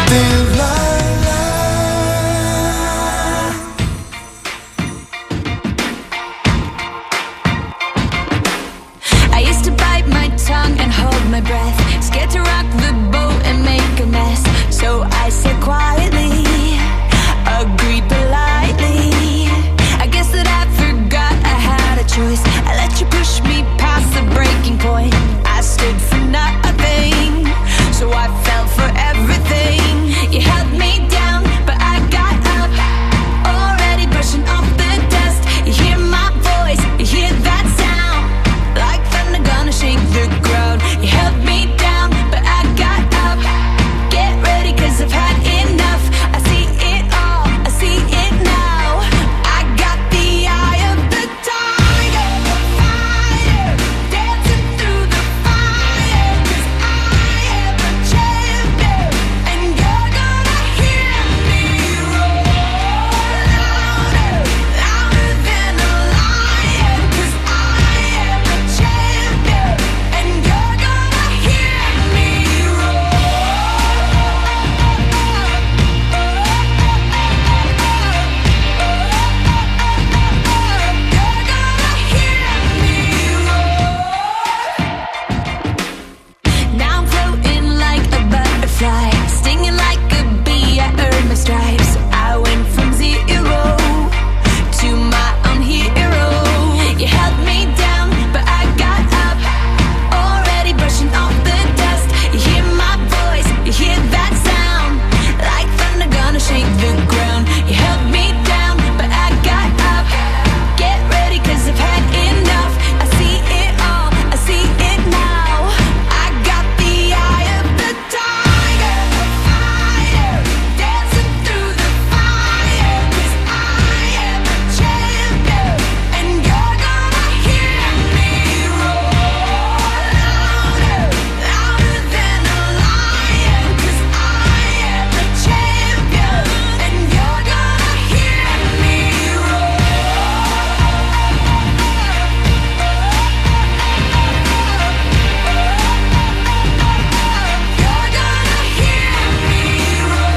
I used to bite my tongue and hold my breath, scared to rock the boat and make a mess. So I said quietly, agreed politely. I guess that I forgot I had a choice. I let you push me past the breaking point. I stood for nothing, so I fell for everything. You held me down, but I got up, already brushing off the dust. You hear my voice, you hear that sound, like thunder gonna shake the ground. You held me down, but I got up. Get ready, cause I've had enough. I see it all, I see it now. I got the eye of the tiger, the fighter, dancing through the fire. Cause I am a champion, and you're gonna hear me roar louder, louder than a lion. Cause I am a champion, and you're gonna hear me roar. Now I'm floating like a butterfly, stinging like a bee. I earned my stripes. I went from zero to my own hero. You held me down, but I got up, already brushing off the dust. You hear my voice, you hear that sound, like thunder gonna shake the ground. You held me down, but I got up. Get ready, cause I've had enough. I see it all, I see it now. I got the eye of the tiger, the fighter, dancing through the fire. Cause I am a champion, and you're gonna hear me roar louder, louder than a lion. Cause I am a champion, and you're gonna hear me roar. You're gonna hear me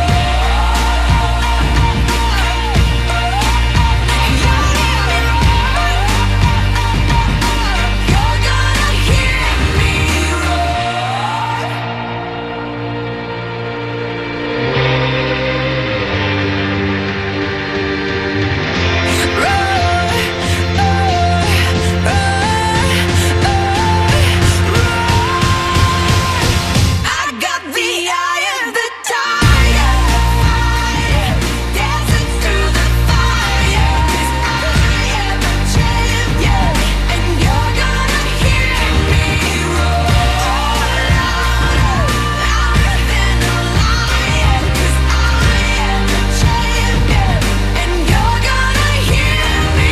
I got the eye of the tiger, dancing through the fire. Cause I am a champion, and you're gonna hear me roar louder, louder than a lion. Cause I am a champion, and you're gonna hear me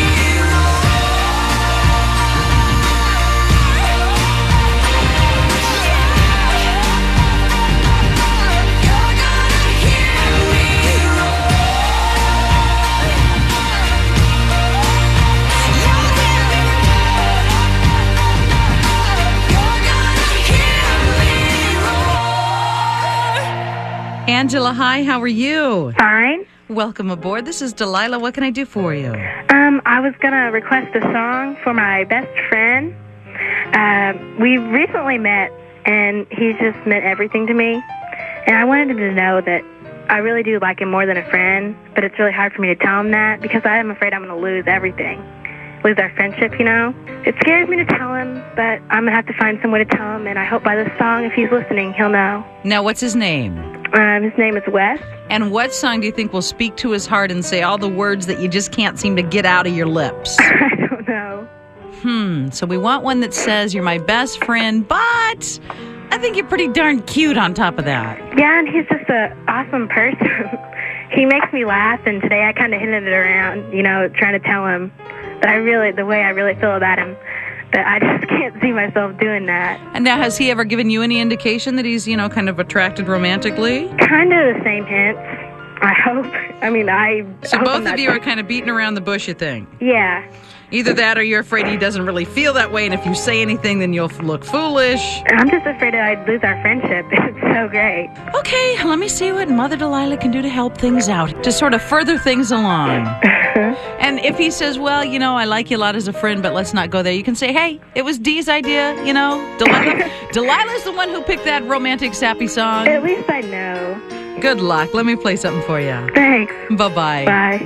Angela, hi, how are you? Fine. Welcome aboard. This is Delilah. What can I do for you? I was going to request a song for my best friend. We recently met, and he just meant everything to me. And I wanted him to know that I really do like him more than a friend, but it's really hard for me to tell him that because I am afraid I'm going to lose everything. Lose our friendship, you know? It scares me to tell him, but I'm going to have to find some way to tell him, and I hope by this song, if he's listening, he'll know. Now, what's his name? His name is Wes. And what song do you think will speak to his heart and say all the words that you just can't seem to get out of your lips? I don't know. So we want one that says you're my best friend, but I think you're pretty darn cute on top of that. Yeah, and he's just an awesome person. He makes me laugh, and today I kind of hinted it around, you know, trying to tell him that the way I really feel about him, that I just can't see myself doing that. And now, has he ever given you any indication that he's, you know, kind of attracted romantically? Kind of the same hints. I hope. I mean, So hope both I'm of not- you are kind of beating around the bush, you think? Yeah. Either that or you're afraid he doesn't really feel that way, and if you say anything, then you'll look foolish. I'm just afraid that I'd lose our friendship. It's so great. Okay, let me see what Mother Delilah can do to help things out, to sort of further things along. And if he says, well, you know, I like you a lot as a friend, but let's not go there, you can say, hey, it was Dee's idea, you know. Delilah's the one who picked that romantic, sappy song. At least I know. Good luck. Let me play something for you. Thanks. Bye-bye. Bye.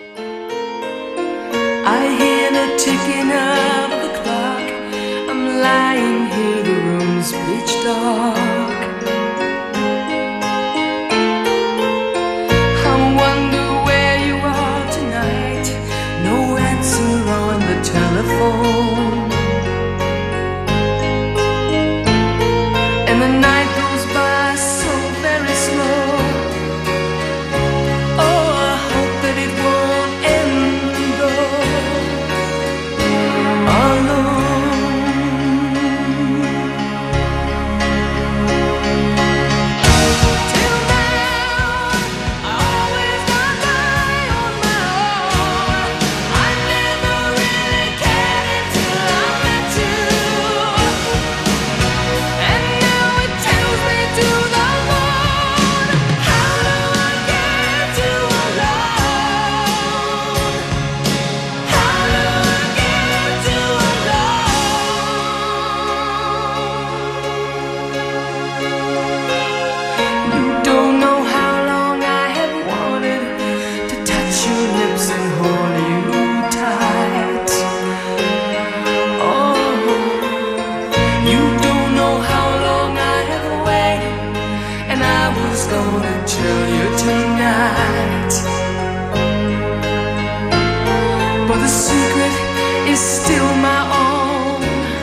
I hear the ticking of the clock. I'm lying here, the room's pitch dark. I wonder where you are tonight. No answer on the telephone. And the night goes by so very slow. Oh, I hope that it won't end still my own,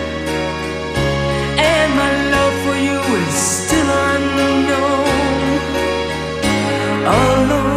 and my love for you is still unknown, alone.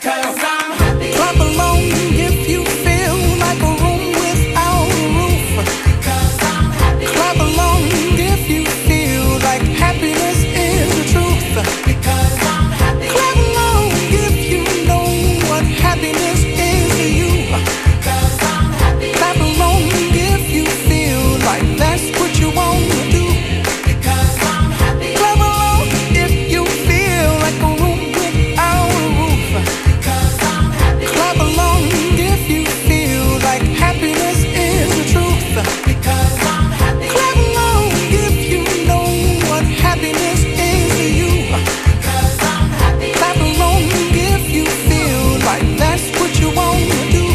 because I'm happy. Clap along if you feel like a room without a roof. Because I'm happy. Clap along if you feel like happiness is the truth. Because I'm happy. Clap along if you know what happiness is to you. Because I'm happy. Clap along if you feel like that's what you want to do. Because I'm happy. Clap along if you feel like a room without a roof. Because I'm happy. Clap along if you feel like happiness is the truth. Because I'm happy. Clap along if you know what happiness is to you. Because I'm happy. Clap along if you feel like that's what you want to do.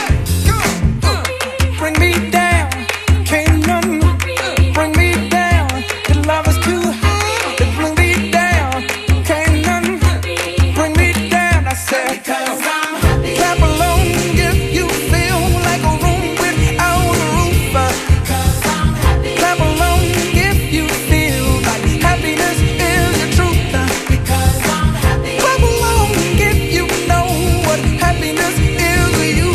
Bring me down, can't none bring me down. The love is too high to bring me down. Can't none bring me down. I said, because I'm happy. Clap along if you feel like a room without a roof. Because I'm happy. Clap along if you feel like happiness is the truth. Because I'm happy. Clap along if you know what happiness is to you.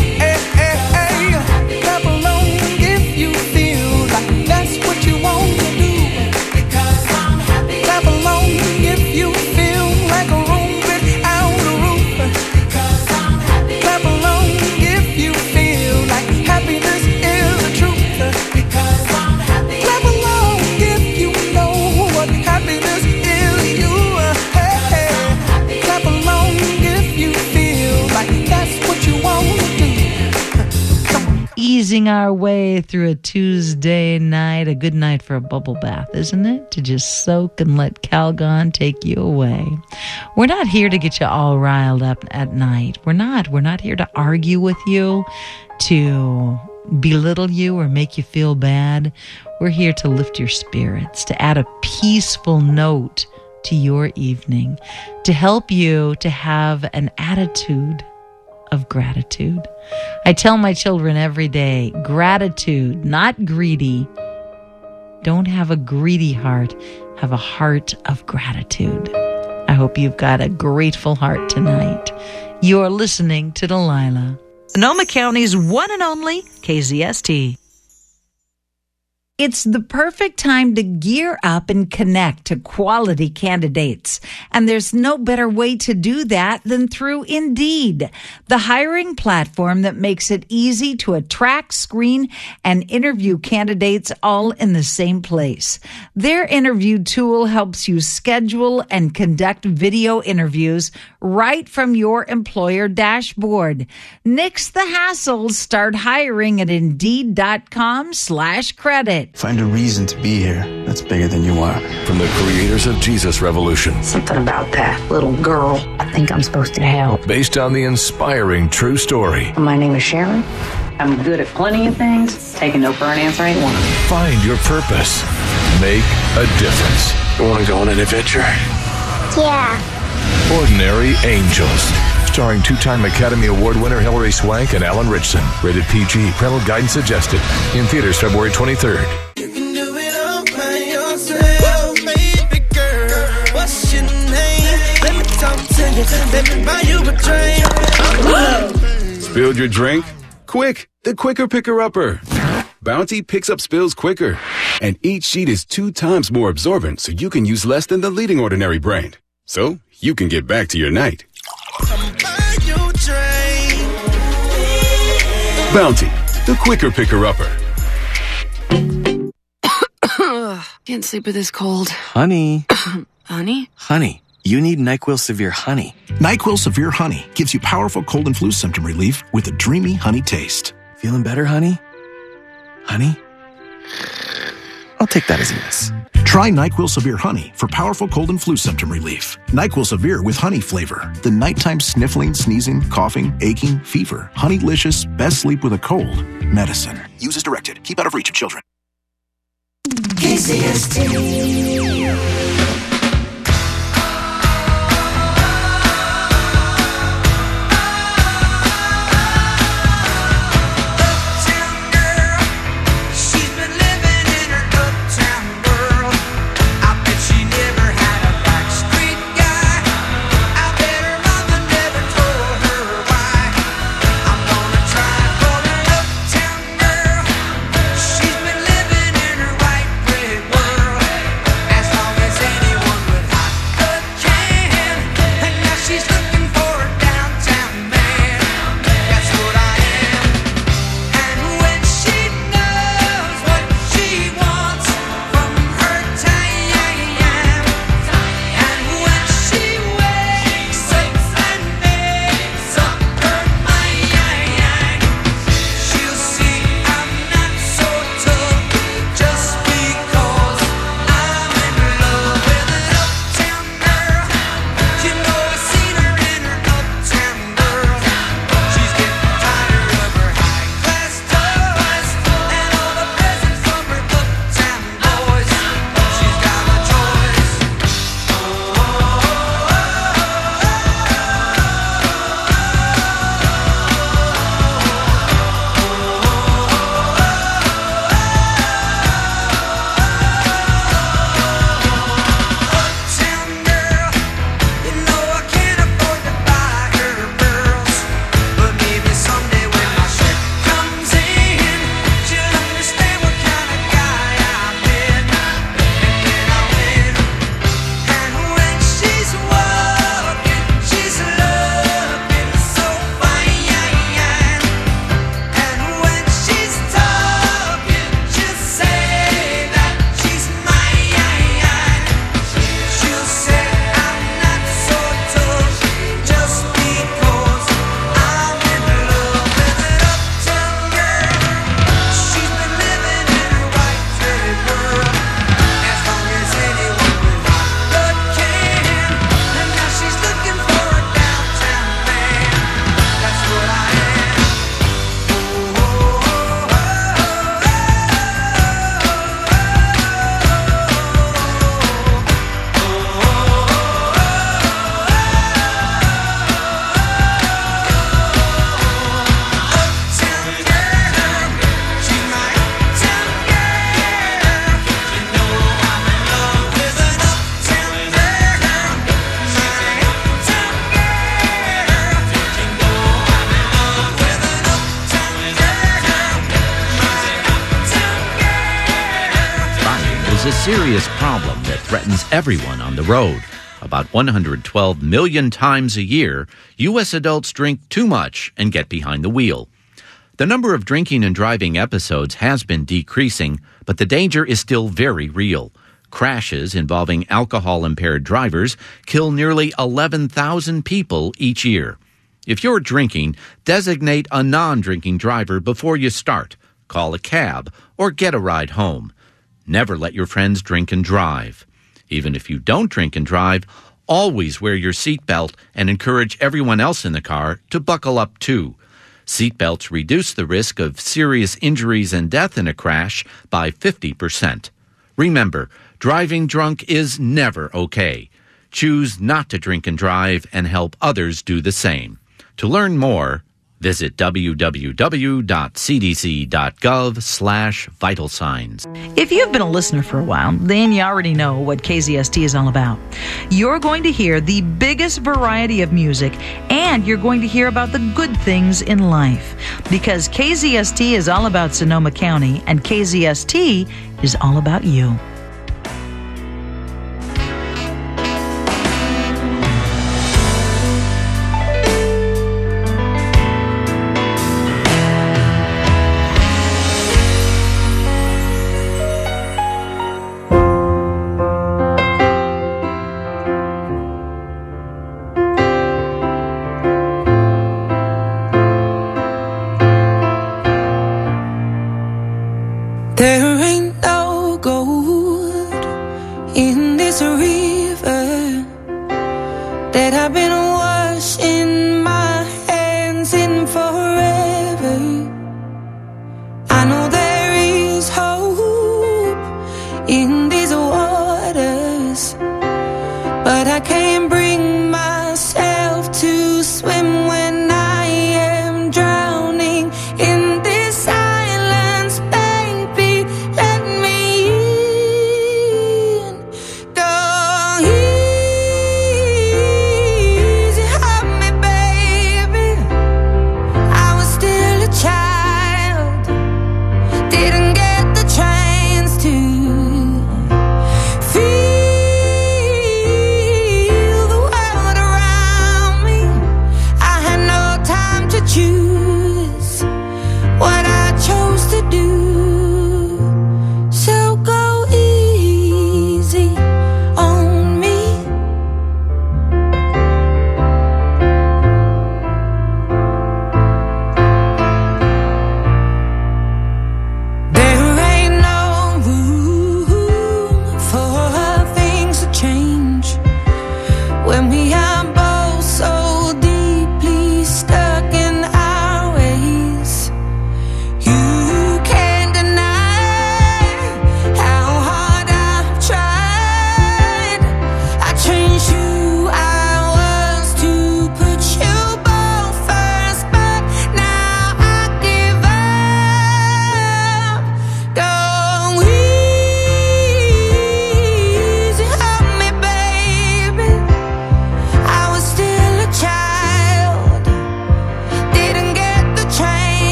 Clap along if you feel like that's what you want to do. Because I'm happy. Clap along if you feel like a room without a roof. Because I'm happy. Clap along if you feel like happiness is the truth. Because I'm happy. Clap along if you know what happiness is to you. Clap along if you feel like that's what you want to do. Easing our way through a Tuesday night, a good night for a bubble bath, isn't it? To just soak and let Calgon take you away. We're not here to get you all riled up at night. We're not here to argue with you, to belittle you or make you feel bad. We're here to lift your spirits, to add a peaceful note to your evening, to help you to have an attitude of gratitude. I tell my children every day, gratitude, not greedy. Don't have a greedy heart, have a heart of gratitude. I hope you've got a grateful heart tonight. You're listening to Delilah, Sonoma County's one and only KZST. It's the perfect time to gear up and connect to quality candidates. And there's no better way to do that than through Indeed, the hiring platform that makes it easy to attract, screen, and interview candidates all in the same place. Their interview tool helps you schedule and conduct video interviews right from your employer dashboard. Nix the hassle. Start hiring at Indeed.com/credit. Find a reason to be here that's bigger than you are. From the creators of Jesus Revolution. Something about that little girl. I think I'm supposed to help. Based on the inspiring true story. My name is Sharon. I'm good at plenty of things. Taking no for an answer ain't one of them. Find your purpose. Make a difference. You want to go on an adventure? Yeah. Ordinary Angels. Starring two-time Academy Award winner Hilary Swank and Alan Richson. Rated PG. Parental guidance suggested. In theaters February 23rd. You can do it all by yourself, baby girl. What's your name? Let me talk to you. Let me buy you a drink. Spilled your drink? Quick, the quicker picker-upper. Bounty picks up spills quicker. And each sheet is 2 times more absorbent, so you can use less than the leading Ordinary brand. So you can get back to your night. Bounty, the quicker picker-upper. Can't sleep with this cold. Honey. Honey? Honey, you need NyQuil Severe Honey. NyQuil Severe Honey gives you powerful cold and flu symptom relief with a dreamy honey taste. Feeling better, honey? Honey? I'll take that as a yes. Try NyQuil Severe Honey for powerful cold and flu symptom relief. NyQuil Severe with honey flavor. The nighttime sniffling, sneezing, coughing, aching, fever. Honeylicious, best sleep with a cold. Medicine. Use as directed. Keep out of reach of children. KZST. Her serious problem that threatens everyone on the road. About 112 million times a year, U.S. adults drink too much and get behind the wheel. The number of drinking and driving episodes has been decreasing, but the danger is still very real. Crashes involving alcohol-impaired drivers kill nearly 11,000 people each year. If you're drinking, designate a non-drinking driver before you start. Call a cab or get a ride home. Never let your friends drink and drive. Even if you don't drink and drive, always wear your seatbelt and encourage everyone else in the car to buckle up too. Seatbelts reduce the risk of serious injuries and death in a crash by 50%. Remember, driving drunk is never okay. Choose not to drink and drive and help others do the same. To learn more, visit www.cdc.gov/vital signs. If you've been a listener for a while, then you already know what KZST is all about. You're going to hear the biggest variety of music, and you're going to hear about the good things in life. Because KZST is all about Sonoma County, and KZST is all about you. There ain't no gold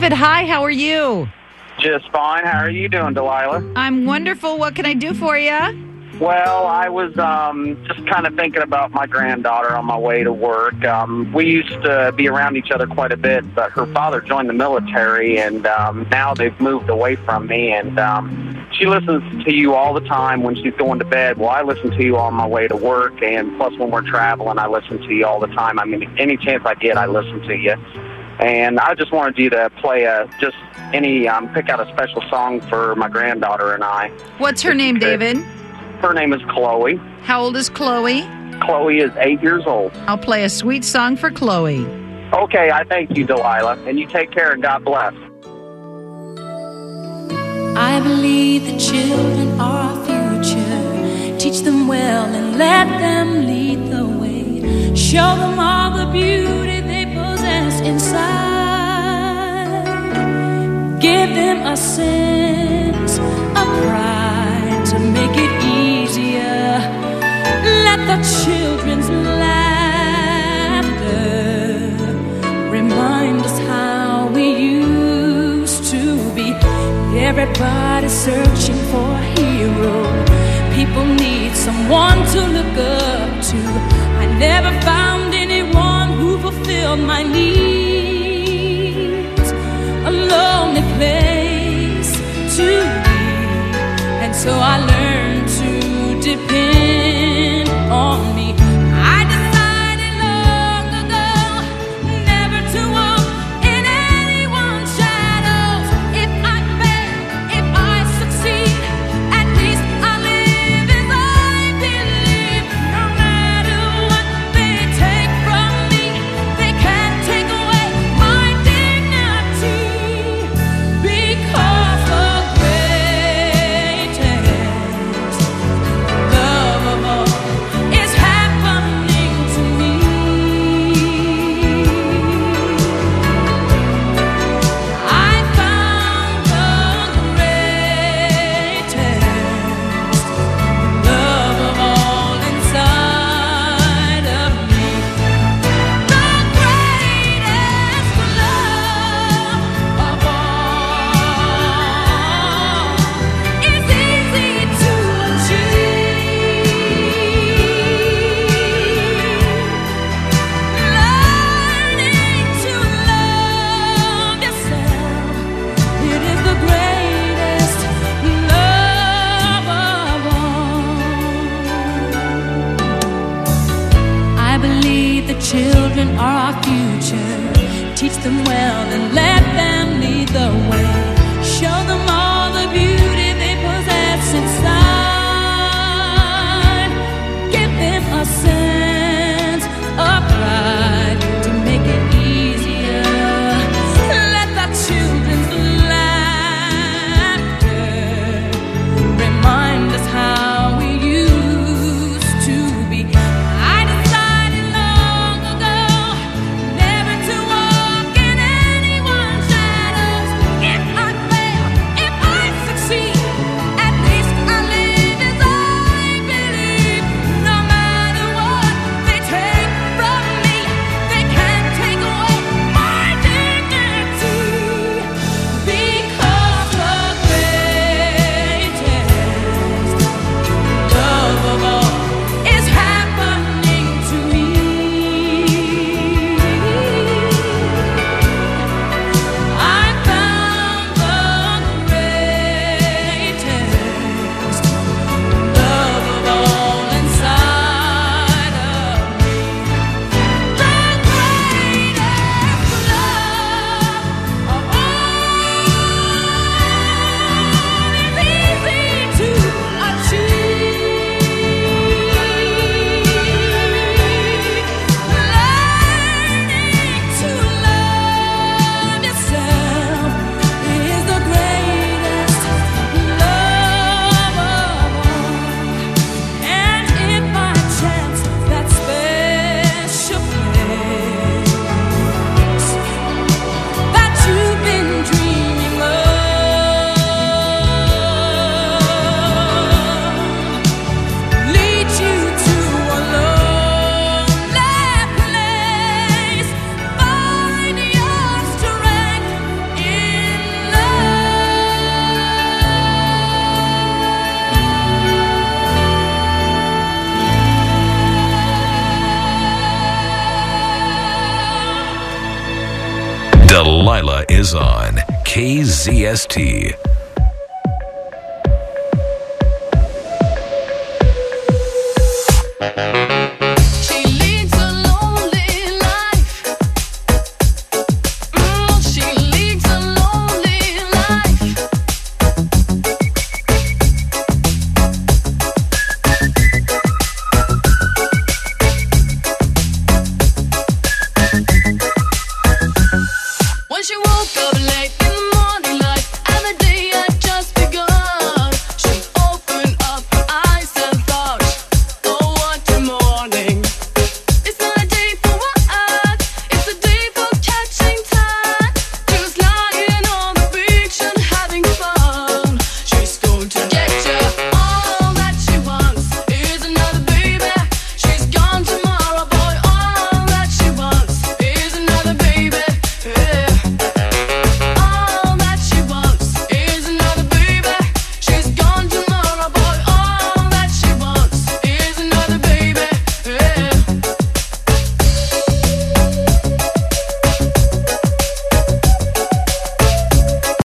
David, hi, how are you? Just fine. How are you doing, Delilah? I'm wonderful. What can I do for you? Well, I was just kind of thinking about my granddaughter on my way to work. We used to be around each other quite a bit, but her father joined the military, and now they've moved away from me, and she listens to you all the time when she's going to bed. Well, I listen to you on my way to work, and plus when we're traveling, I listen to you all the time. I mean, any chance I get, I listen to you. And I just wanted you to play pick out a special song for my granddaughter and I. What's her name, David? Her name is Chloe. How old is Chloe? Chloe is 8 years old. I'll play a sweet song for Chloe. Okay, I thank you, Delilah. And you take care and God bless. I believe the children are our future. Teach them well and let them lead the way. Show them all the beauty they possess inside. Give them a sense of pride to make it easier. Let the children's laughter remind us how we used to be. Everybody's searching for a hero. People need someone to look up to. I never found anyone who fulfilled my needs. A lonely place to be. And so I learned to depend on me. I decided long ago never to walk in anyone's shadows. If I fail, if I succeed, at least I'll live as I believe. No matter what they take from me, they can't take away my dignity. Because the greatest love of all is happening to me. I found the greatest love of all inside of me. The greatest love of all is easy to achieve. Learning to love yourself, it is the greatest love of all. I believe the children are our future. Teach them well and let them lead the way. Show them all the beauty they possess inside. Give them a sense of pride to make it easier. Let the children's laughter remind us how we used to be. I decided long ago never to walk in anyone's shadows. Delilah is on KZST. She leads a lonely life. She leads a lonely life. When she woke up late in the